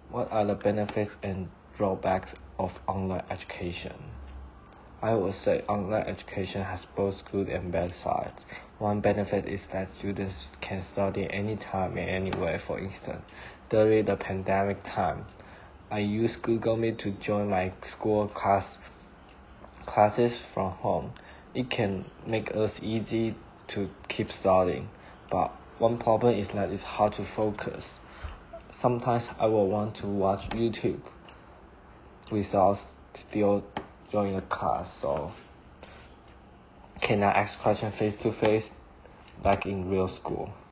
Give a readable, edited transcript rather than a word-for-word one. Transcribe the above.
What are the benefits and drawbacks of online education? I would say online education has both good and bad sides. One benefit is that students can study anytime and anywhere. For instance, during the pandemic time, I used Google Meet to join my school classes from home. It can make us easy to keep studying, but one problem is that it's hard to focus. Sometimes I will want to watch YouTube without still joining the class, so can I ask questions face to face like in real school?